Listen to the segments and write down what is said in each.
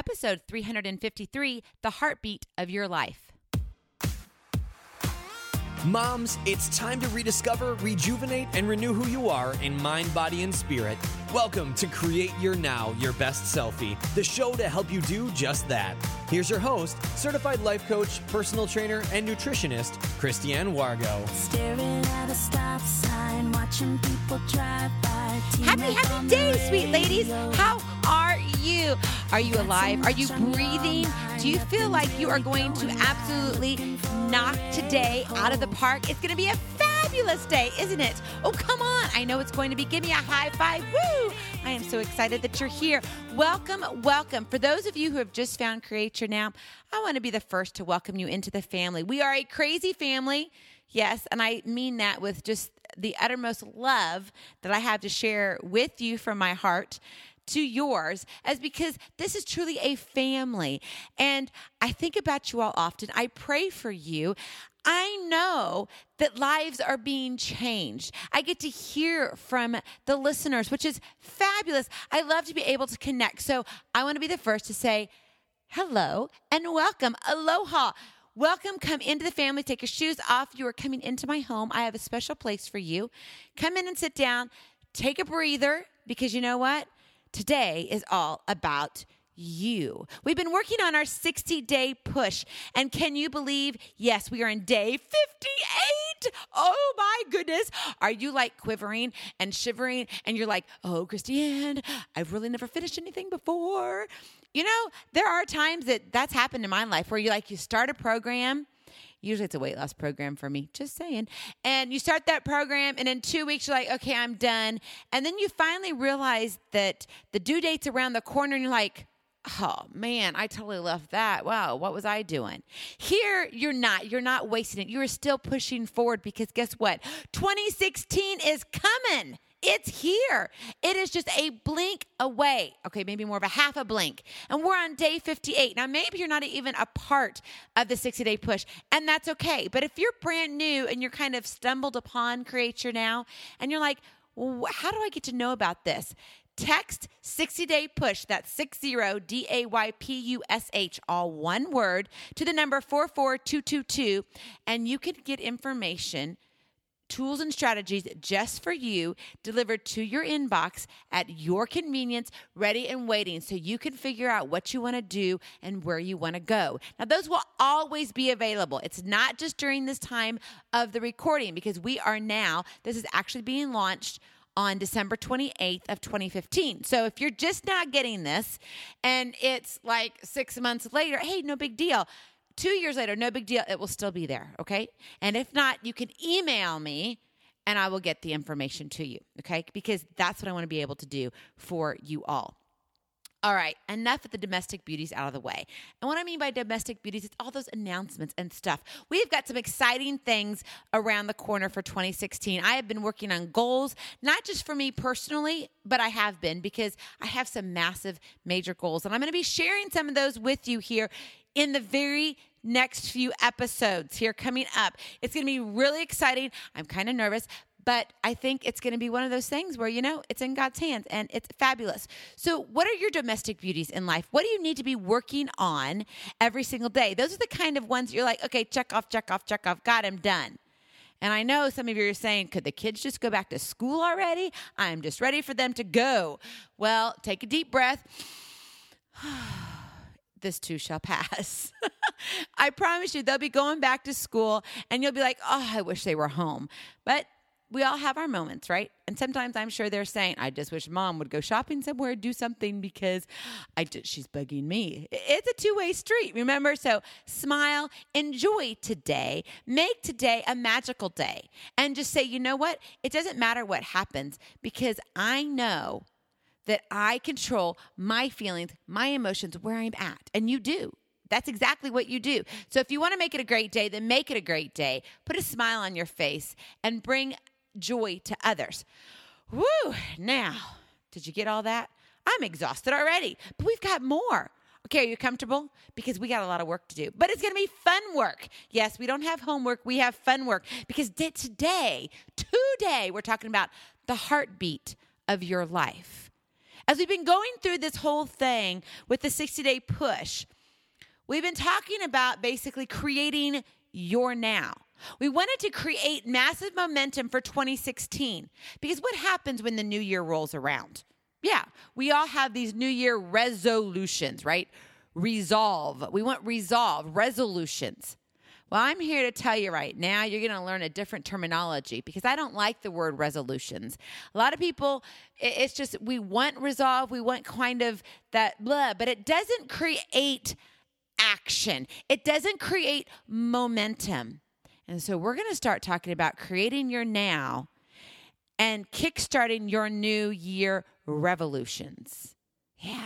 episode 353, The Heartbeat of Your Life. Moms, it's time to rediscover, rejuvenate, and renew who you are in mind, body, and spirit. Welcome to Create Your Now, Your Best Selfie, the show to help you do just that. Here's your host, certified life coach, personal trainer, and nutritionist, Christiane Wargo. Staring at a stop sign, watching people drive by. Happy day, sweet ladies. How are you? Are you alive? Are you breathing? Do you feel like you are going to absolutely knock today out of the park? It's going to be a fabulous day, isn't it? Oh, come on. I know it's going to be. Give me a high five. Woo! I am so excited that you're here. Welcome, welcome. For those of you who have just found Create Your Now, I want to be the first to welcome you into the family. We are a crazy family. Yes, and I mean that with just the uttermost love that I have to share with you from my heart to yours, as because this is truly a family. And I think about you all often. I pray for you. I know that lives are being changed. I get to hear from the listeners, which is fabulous. I love to be able to connect. So I want to be the first to say hello and welcome. Aloha. Welcome. Come into the family. Take your shoes off. You are coming into my home. I have a special place for you. Come in and sit down. Take a breather, because you know what? Today is all about you. We've been working on our 60-day push. And can you believe, yes, we are in day 58. Oh my goodness. Are you like quivering and shivering? And you're like, oh, Christiane, I've really never finished anything before. You know, there are times that's happened in my life where you start a program. Usually it's a weight loss program for me, just saying. And you start that program, and in 2 weeks, you're like, okay, I'm done. And then you finally realize that the due date's around the corner, and you're like, oh, man, I totally left that. Wow, what was I doing? Here, you're not. You're not wasting it. You are still pushing forward, because guess what? 2016 is coming. It's here. It is just a blink away. Okay, maybe more of a half a blink. And we're on day 58. Now, maybe you're not even a part of the 60-day push, and that's okay. But if you're brand new and you're kind of stumbled upon Create Your Now, and you're like, well, how do I get to know about this? Text 60-day push, that's 60 DAYPUSH, all one word, to the number 44222, and you can get information, tools and strategies just for you, delivered to your inbox at your convenience, ready and waiting, so you can figure out what you want to do and where you want to go. Now, those will always be available. It's not just during this time of the recording, because this is actually being launched on December 28th of 2015. So if you're just not getting this and it's like 6 months later, hey, no big deal. 2 years later, no big deal. It will still be there, okay? And if not, you can email me and I will get the information to you, okay? Because that's what I want to be able to do for you all. All right, enough of the domestic beauties out of the way. And what I mean by domestic beauties, it's all those announcements and stuff. We've got some exciting things around the corner for 2016. I have been working on goals, not just for me personally, but I have been, because I have some massive, major goals. And I'm going to be sharing some of those with you here in the very next few episodes here coming up. It's going to be really exciting. I'm kind of nervous, but I think it's going to be one of those things where, it's in God's hands and it's fabulous. So what are your domestic beauties in life? What do you need to be working on every single day? Those are the kind of ones you're like, okay, check off, check off, check off. God, I'm done. And I know some of you are saying, could the kids just go back to school already? I'm just ready for them to go. Well, take a deep breath. This too shall pass. I promise you, they'll be going back to school and you'll be like, oh, I wish they were home. But we all have our moments, right? And sometimes I'm sure they're saying, I just wish mom would go shopping somewhere, do something, because she's bugging me. It's a two-way street, remember? So smile, enjoy today, make today a magical day, and just say, you know what? It doesn't matter what happens, because I know that I control my feelings, my emotions, where I'm at. And you do. That's exactly what you do. So if you want to make it a great day, then make it a great day. Put a smile on your face and bring joy to others. Woo! Now, did you get all that? I'm exhausted already, but we've got more. Okay, are you comfortable? Because we got a lot of work to do, but it's going to be fun work. Yes, we don't have homework. We have fun work, because today, we're talking about the heartbeat of your life. As we've been going through this whole thing with the 60-day push, we've been talking about basically creating your now. We wanted to create massive momentum for 2016 because what happens when the new year rolls around? Yeah, we all have these new year resolutions, right? Resolve. We want resolutions. Well, I'm here to tell you right now, you're going to learn a different terminology because I don't like the word resolutions. A lot of people, it's just we want resolve, we want kind of that blah, but it doesn't create action. It doesn't create momentum. And so we're going to start talking about creating your now and kickstarting your new year revolutions. Yeah.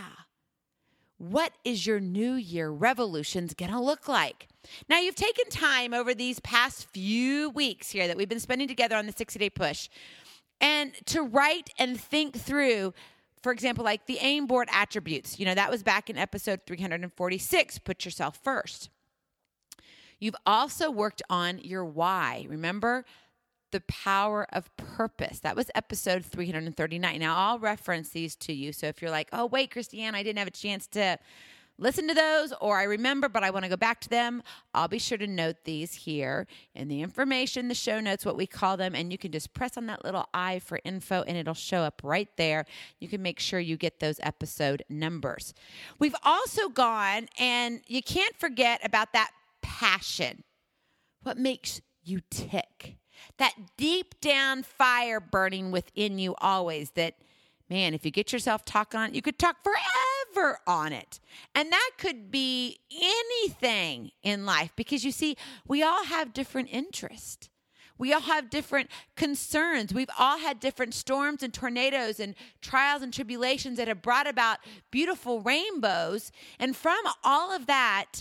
What is your new year revolutions going to look like? Now, you've taken time over these past few weeks here that we've been spending together on the 60-day push and to write and think through, for example, like the AIM board attributes. That was back in episode 346, put yourself first. You've also worked on your why. Remember? The power of purpose. That was episode 339. Now, I'll reference these to you. So if you're like, oh, wait, Christiane, I didn't have a chance to listen to those, or I remember, but I want to go back to them, I'll be sure to note these here in the information, the show notes, what we call them, and you can just press on that little I for info, and it'll show up right there. You can make sure you get those episode numbers. We've also gone, and you can't forget about that passion. What makes you tick? That deep down fire burning within you always that, man, if you get yourself talking on it, you could talk forever on it. And that could be anything in life because you see, we all have different interests. We all have different concerns. We've all had different storms and tornadoes and trials and tribulations that have brought about beautiful rainbows. And from all of that,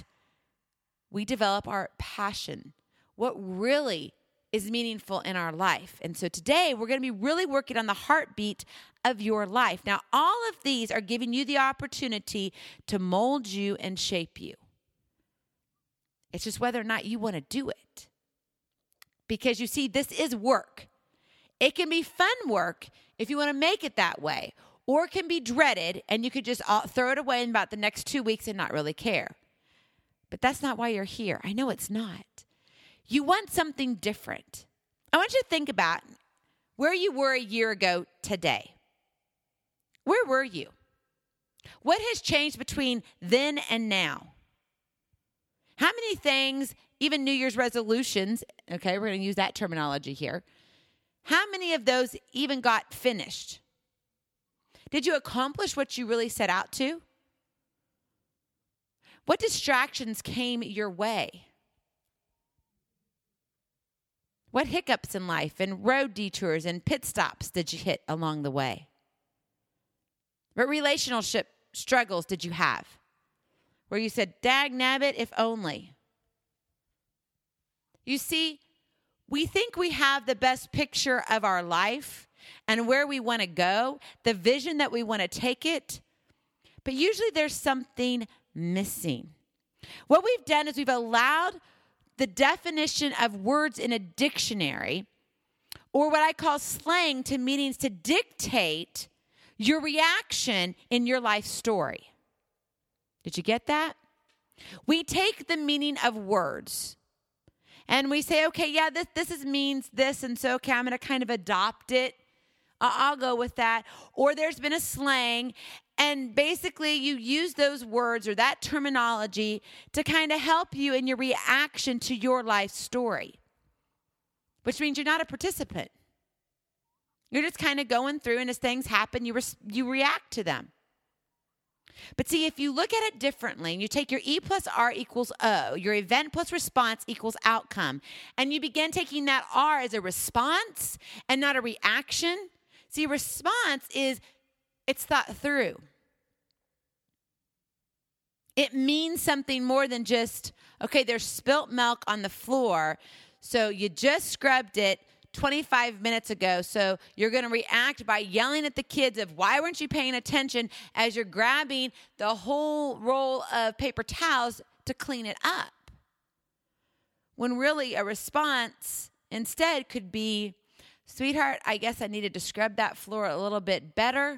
we develop our passion. What really is meaningful in our life. And so today we're going to be really working on the heartbeat of your life. Now, all of these are giving you the opportunity to mold you and shape you. It's just whether or not you want to do it. Because you see, this is work. It can be fun work if you want to make it that way, or it can be dreaded and you could just throw it away in about the next 2 weeks and not really care. But that's not why you're here. I know it's not. You want something different. I want you to think about where you were a year ago today. Where were you? What has changed between then and now? How many things, even New Year's resolutions, okay, we're going to use that terminology here. How many of those even got finished? Did you accomplish what you really set out to? What distractions came your way? What hiccups in life and road detours and pit stops did you hit along the way? What relationship struggles did you have? Where you said, dag nabbit, if only. You see, we think we have the best picture of our life and where we want to go, the vision that we want to take it, but usually there's something missing. What we've done is we've allowed the definition of words in a dictionary, or what I call slang to meanings, to dictate your reaction in your life story. Did you get that? We take the meaning of words and we say, okay, yeah, this means this, and so, okay, I'm going to kind of adopt it. I'll go with that. Or there's been a slang, and basically you use those words or that terminology to kind of help you in your reaction to your life story, which means you're not a participant. You're just kind of going through, and as things happen, you react to them. But see, if you look at it differently, and you take your E plus R equals O, your event plus response equals outcome, and you begin taking that R as a response and not a reaction. See, response is, it's thought through. It means something more than just, okay, there's spilt milk on the floor, so you just scrubbed it 25 minutes ago, so you're going to react by yelling at the kids of why weren't you paying attention as you're grabbing the whole roll of paper towels to clean it up. When really a response instead could be, sweetheart, I guess I needed to scrub that floor a little bit better,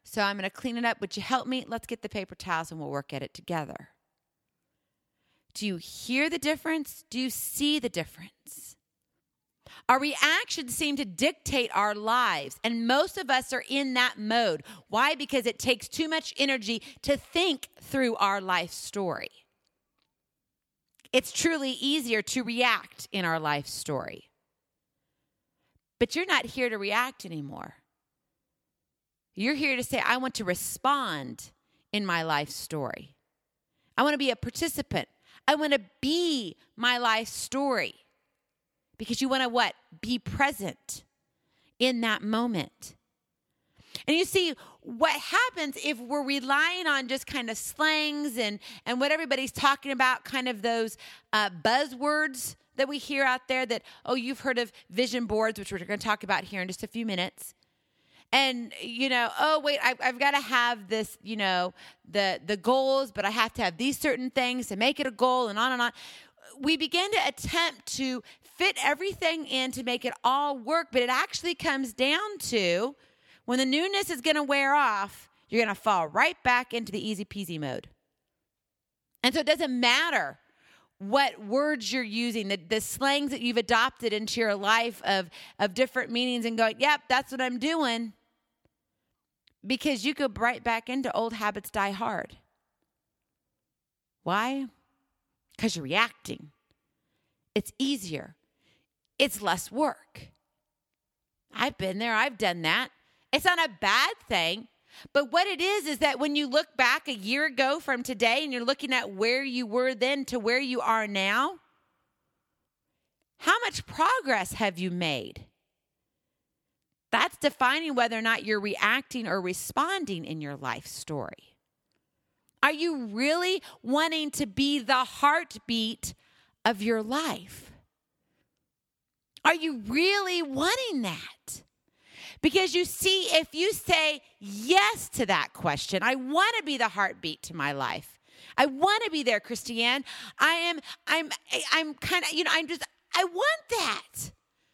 So I'm going to clean it up. Would you help me? Let's get the paper towels and we'll work at it together. Do you hear the difference? Do you see the difference? Our reactions seem to dictate our lives, and most of us are in that mode. Why? Because it takes too much energy to think through our life story. It's truly easier to react in our life story. But you're not here to react anymore. You're here to say, I want to respond in my life story. I want to be a participant. I want to be my life story. Because you want to what? Be present in that moment. And you see, what happens if we're relying on just kind of slangs and what everybody's talking about, kind of those buzzwords that we hear out there that, oh, you've heard of vision boards, which we're going to talk about here in just a few minutes. And, oh, wait, I've got to have this, the goals, but I have to have these certain things to make it a goal and on and on. We begin to attempt to fit everything in to make it all work, but it actually comes down to when the newness is going to wear off, you're going to fall right back into the easy peasy mode. And so it doesn't matter what words you're using, the slangs that you've adopted into your life of different meanings and going, yep, that's what I'm doing. Because you go right back into old habits die hard. Why? Because you're reacting. It's easier. It's less work. I've been there. I've done that. It's not a bad thing. But what it is that when you look back a year ago from today and you're looking at where you were then to where you are now, how much progress have you made? That's defining whether or not you're reacting or responding in your life story. Are you really wanting to be the heartbeat of your life? Are you really wanting that? Because you see, if you say yes to that question, I want to be the heartbeat to my life. I want to be there, Christiane. I'm kind of, I want that.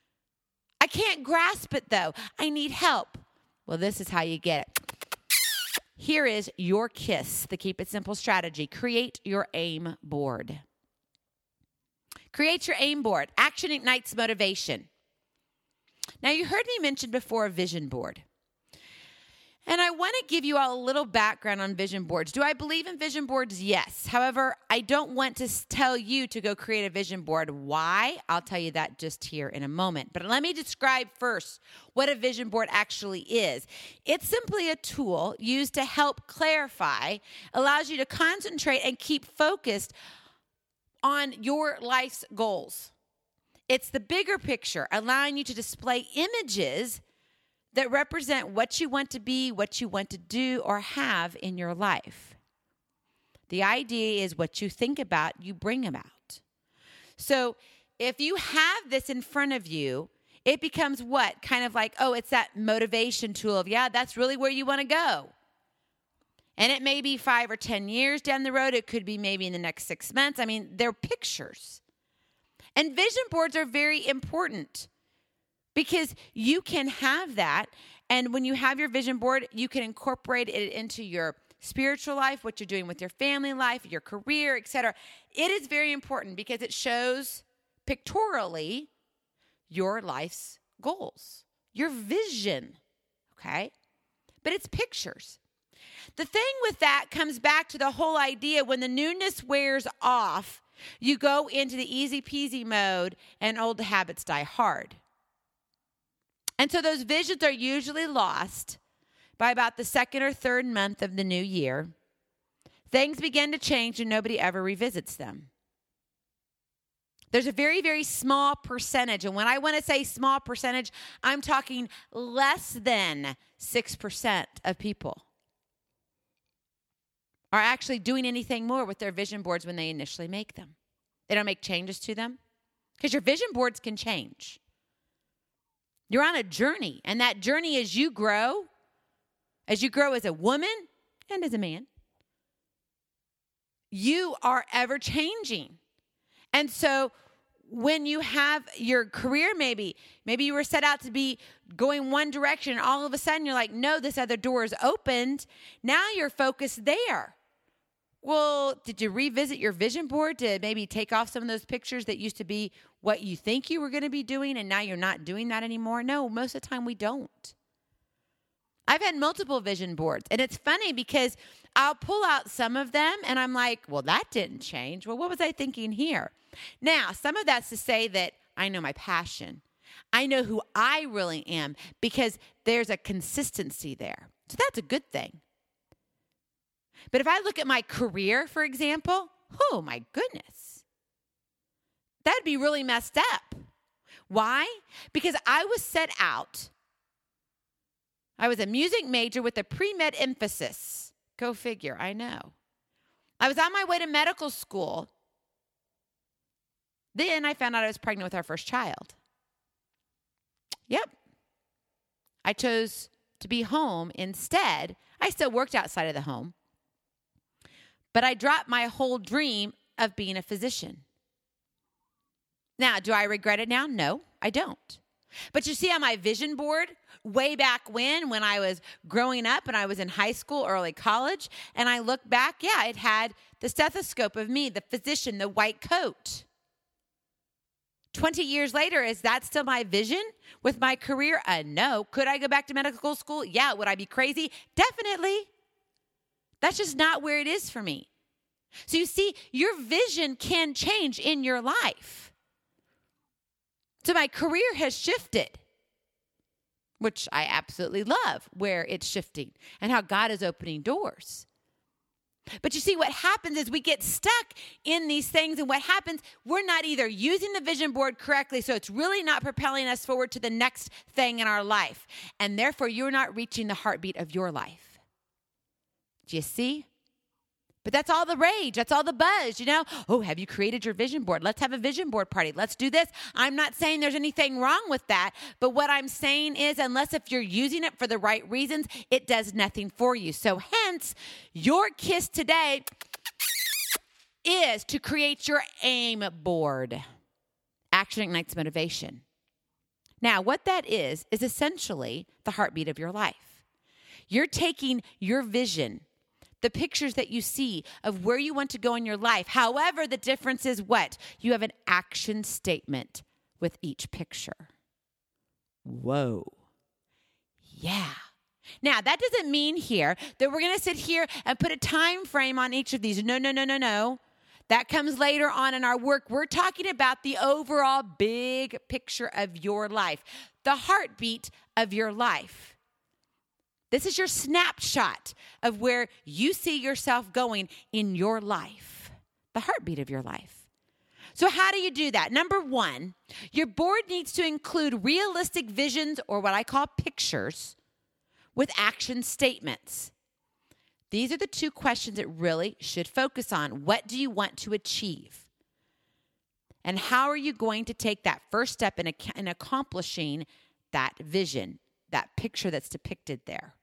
I can't grasp it though. I need help. Well, this is how you get it. Here is your KISS, the Keep It Simple strategy. Create your aim board. Create your aim board. Action ignites motivation. Now, you heard me mention before a vision board. And I want to give you all a little background on vision boards. Do I believe in vision boards? Yes. However, I don't want to tell you to go create a vision board. Why? I'll tell you that just here in a moment. But let me describe first what a vision board actually is. It's simply a tool used to help clarify, allows you to concentrate and keep focused on your life's goals. It's the bigger picture, allowing you to display images that represent what you want to be, what you want to do, or have in your life. The idea is what you think about, you bring about. So if you have this in front of you, it becomes what? Kind of like, oh, it's that motivation tool of, yeah, that's really where you want to go. And it may be 5 or 10 years down the road. It could be maybe in the next 6 months. I mean, they're pictures. And vision boards are very important because you can have that. And when you have your vision board, you can incorporate it into your spiritual life, what you're doing with your family life, your career, etc. It is very important because it shows pictorially your life's goals, your vision, okay? But it's pictures. The thing with that comes back to the whole idea when the newness wears off, you go into the easy peasy mode and old habits die hard. And so those visions are usually lost by about the 2nd or 3rd month of the new year. Things begin to change and nobody ever revisits them. There's a very, very small percentage. And when I want to say small percentage, I'm talking less than 6% of people are actually doing anything more with their vision boards when they initially make them. They don't make changes to them because your vision boards can change. You're on a journey, and that journey as you grow as a woman and as a man, you are ever changing. And so when you have your career, maybe you were set out to be going one direction, and all of a sudden you're like, no, this other door is opened. Now you're focused there. Well, did you revisit your vision board to maybe take off some of those pictures that used to be what you think you were going to be doing, and now you're not doing that anymore? No, most of the time we don't. I've had multiple vision boards, and it's funny because I'll pull out some of them, and I'm like, well, that didn't change. Well, what was I thinking here? Now, some of that's to say that I know my passion. I know who I really am because there's a consistency there. So that's a good thing. But if I look at my career, for example, oh my goodness, that'd be really messed up. Why? Because I was set out. I was a music major with a pre-med emphasis. Go figure, I know. I was on my way to medical school. Then I found out I was pregnant with our first child. Yep. I chose to be home instead. I still worked outside of the home. But I dropped my whole dream of being a physician. Now, do I regret it now? No, I don't. But you see on my vision board, way back when I was growing up and I was in high school, early college, and I look back, yeah, it had the stethoscope of me, the physician, the white coat. 20 years later, is that still my vision with my career? No. Could I go back to medical school? Yeah. Would I be crazy? Definitely. That's just not where it is for me. So you see, your vision can change in your life. So my career has shifted, which I absolutely love where it's shifting and how God is opening doors. But you see, what happens is we get stuck in these things, and what happens, we're not either using the vision board correctly, so it's really not propelling us forward to the next thing in our life, and therefore you're not reaching the heartbeat of your life. Do you see? But that's all the rage. That's all the buzz, you know? Oh, have you created your vision board? Let's have a vision board party. Let's do this. I'm not saying there's anything wrong with that, but what I'm saying is unless if you're using it for the right reasons, it does nothing for you. So hence, your kiss today is to create your aim board. Action ignites motivation. Now, what that is essentially the heartbeat of your life. You're taking your vision, the pictures that you see of where you want to go in your life. However, the difference is what? You have an action statement with each picture. Whoa. Yeah. Now, that doesn't mean here that we're going to sit here and put a time frame on each of these. No. That comes later on in our work. We're talking about the overall big picture of your life, the heartbeat of your life. This is your snapshot of where you see yourself going in your life, the heartbeat of your life. So how do you do that? Number one, your board needs to include realistic visions, or what I call pictures, with action statements. These are the two questions it really should focus on. What do you want to achieve? And how are you going to take that first step in accomplishing that vision, that picture that's depicted there?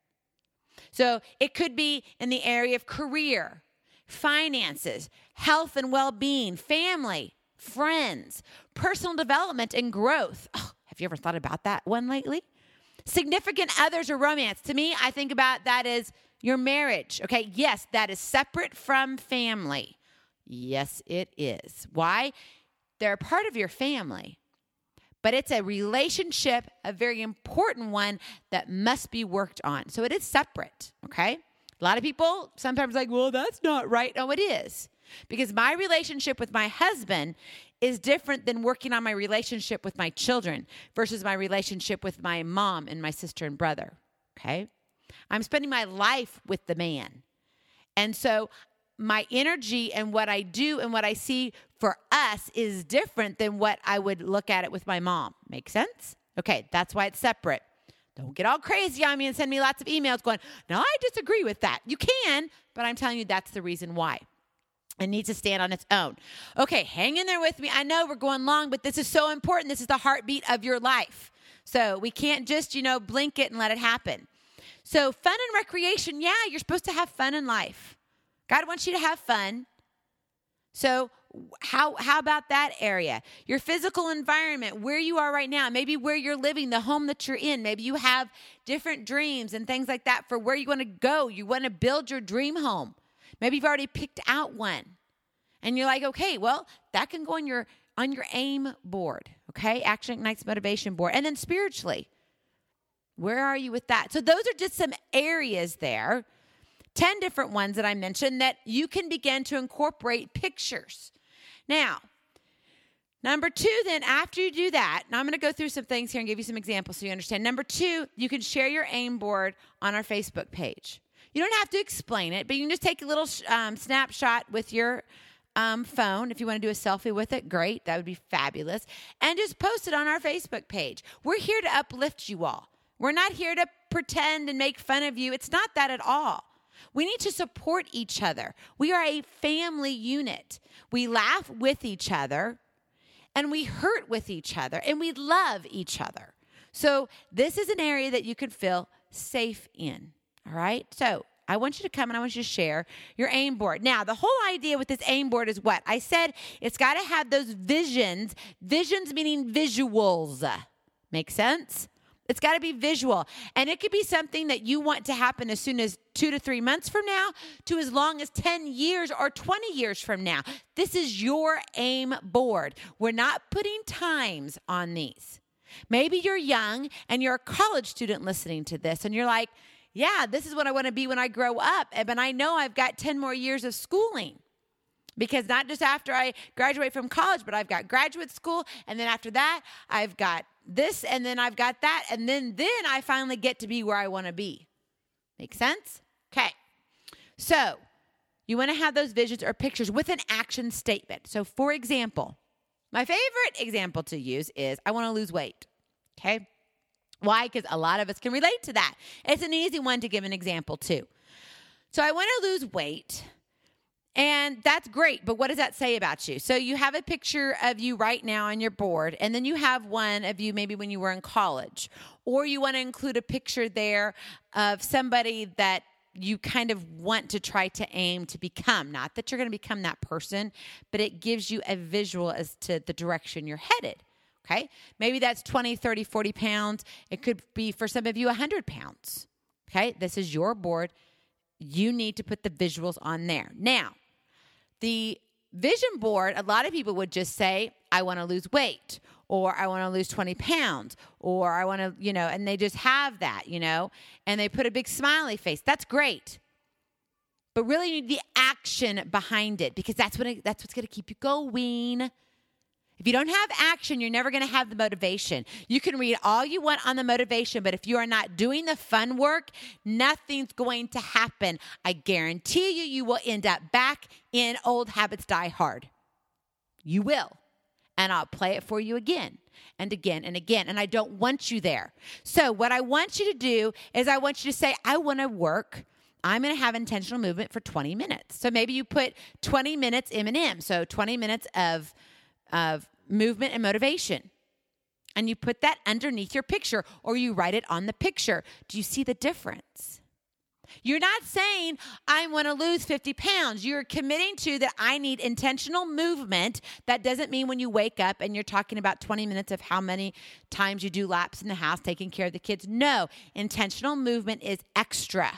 So it could be in the area of career, finances, health and well-being, family, friends, personal development and growth. Oh, have you ever thought about that one lately? Significant others or romance. To me, I think about that as your marriage. Okay, yes, that is separate from family. Yes, it is. Why? They're a part of your family. But it's a relationship, a very important one that must be worked on. So it is separate, okay? A lot of people sometimes like, well, that's not right. No, it is. Because my relationship with my husband is different than working on my relationship with my children versus my relationship with my mom and my sister and brother, okay? I'm spending my life with the man. And so my energy and what I do and what I see for us is different than what I would look at it with my mom. Make sense? Okay, that's why it's separate. Don't get all crazy on me and send me lots of emails going, no, I disagree with that. You can, but I'm telling you that's the reason why. It needs to stand on its own. Okay, hang in there with me. I know we're going long, but this is so important. This is the heartbeat of your life. So we can't just, blink it and let it happen. So fun and recreation, yeah, you're supposed to have fun in life. God wants you to have fun. So how about that area? Your physical environment, where you are right now, maybe where you're living, the home that you're in. Maybe you have different dreams and things like that for where you want to go. You want to build your dream home. Maybe you've already picked out one. And you're like, okay, well, that can go on your AIM board, okay? Action Ignites Motivation board. And then spiritually, where are you with that? So those are just some areas there, 10 different ones that I mentioned that you can begin to incorporate pictures. Now, number 2, then after you do that, now I'm going to go through some things here and give you some examples so you understand. Number 2, you can share your AIM board on our Facebook page. You don't have to explain it, but you can just take a little snapshot with your phone. If you want to do a selfie with it, great. That would be fabulous. And just post it on our Facebook page. We're here to uplift you all. We're not here to pretend and make fun of you. It's not that at all. We need to support each other. We are a family unit. We laugh with each other, and we hurt with each other, and we love each other. So this is an area that you can feel safe in, all right? So I want you to come and I want you to share your AIM board. Now, the whole idea with this AIM board is what? I said it's got to have those visions. Visions meaning visuals. Make sense? It's got to be visual. And it could be something that you want to happen as soon as 2 to 3 months from now to as long as 10 years or 20 years from now. This is your AIM board. We're not putting times on these. Maybe you're young and you're a college student listening to this and you're like, yeah, this is what I want to be when I grow up. But I know I've got 10 more years of schooling. Because not just after I graduate from college, but I've got graduate school. And then after that, I've got this, and then I've got that. And then I finally get to be where I want to be. Make sense? Okay. So you want to have those visions or pictures with an action statement. So for example, my favorite example to use is I want to lose weight. Okay. Why? Because a lot of us can relate to that. It's an easy one to give an example too. So I want to lose weight. And that's great, but what does that say about you? So you have a picture of you right now on your board, and then you have one of you maybe when you were in college, or you want to include a picture there of somebody that you kind of want to try to aim to become. Not that you're going to become that person, but it gives you a visual as to the direction you're headed, okay? Maybe that's 20, 30, 40 pounds. It could be for some of you 100 pounds, okay? This is your board. You need to put the visuals on there. Now, the vision board, a lot of people would just say, I want to lose weight, or I want to lose 20 pounds, or I want to, and they just have that, and they put a big smiley face. That's great. But really you need the action behind it because that's what's going to keep you going. If you don't have action, you're never going to have the motivation. You can read all you want on the motivation, but if you are not doing the fun work, nothing's going to happen. I guarantee you will end up back in Old Habits Die Hard. You will. And I'll play it for you again and again and again. And I don't want you there. So what I want you to do is I want you to say, I want to work. I'm going to have intentional movement for 20 minutes. So maybe you put 20 minutes M&M. So 20 minutes of movement and motivation. And you put that underneath your picture or you write it on the picture. Do you see the difference? You're not saying, I want to lose 50 pounds. You're committing to that I need intentional movement. That doesn't mean when you wake up and you're talking about 20 minutes of how many times you do laps in the house taking care of the kids. No, intentional movement is extra.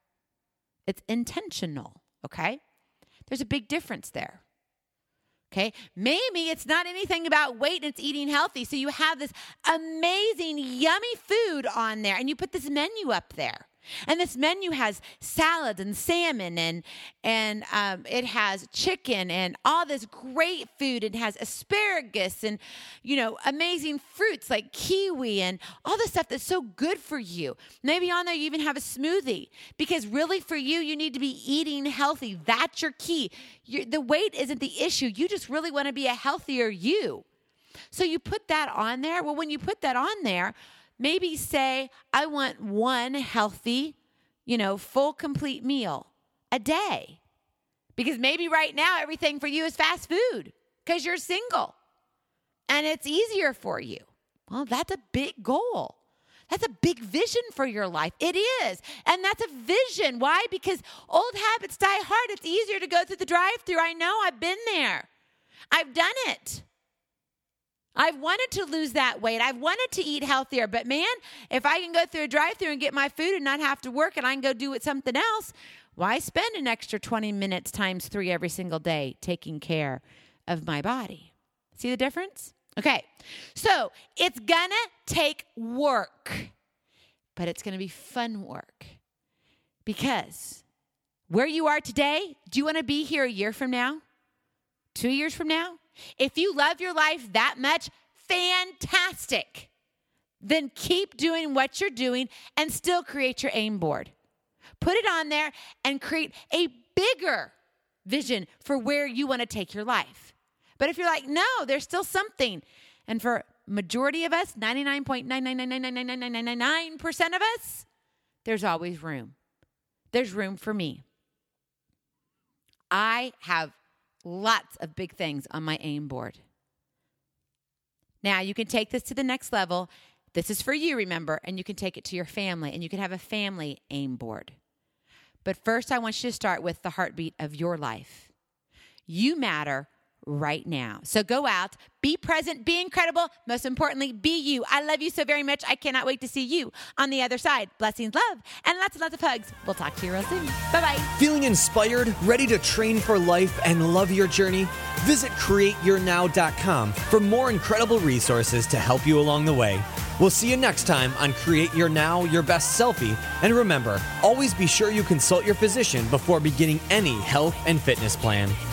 It's intentional, okay? There's a big difference there. Okay, maybe it's not anything about weight and it's eating healthy. So you have this amazing, yummy food on there and you put this menu up there. And this menu has salads and salmon and it has chicken and all this great food. It has asparagus and, amazing fruits like kiwi and all this stuff that's so good for you. Maybe on there you even have a smoothie because really for you, you need to be eating healthy. That's your key. The weight isn't the issue. You just really want to be a healthier you. So you put that on there. Well, when you put that on there, maybe say, I want one healthy, full, complete meal a day. Because maybe right now everything for you is fast food because you're single and it's easier for you. Well, that's a big goal. That's a big vision for your life. It is. And that's a vision. Why? Because old habits die hard. It's easier to go through the drive-thru. I know. I've been there. I've done it. I've wanted to lose that weight. I've wanted to eat healthier. But man, if I can go through a drive-thru and get my food and not have to work and I can go do it something else, why spend an extra 20 minutes times 3 every single day taking care of my body? See the difference? Okay, so it's going to take work, but it's going to be fun work. Because where you are today, do you want to be here a year from now? 2 years from now? If you love your life that much, fantastic. Then keep doing what you're doing and still create your aim board. Put it on there and create a bigger vision for where you want to take your life. But if you're like, no, there's still something. And for majority of us, 99.9999999% of us, there's always room. There's room for me. I have lots of big things on my aim board. Now, you can take this to the next level. This is for you, remember, and you can take it to your family, and you can have a family aim board. But first, I want you to start with the heartbeat of your life. You matter right now. So go out, be present, be incredible. Most importantly, be you. I love you so very much. I cannot wait to see you on the other side. Blessings, love, and lots and lots of hugs. We'll talk to you real soon. Bye-bye. Feeling inspired, ready to train for life, and love your journey? Visit CreateYourNow.com for more incredible resources to help you along the way. We'll see you next time on Create Your Now, Your Best Selfie. And remember, always be sure you consult your physician before beginning any health and fitness plan.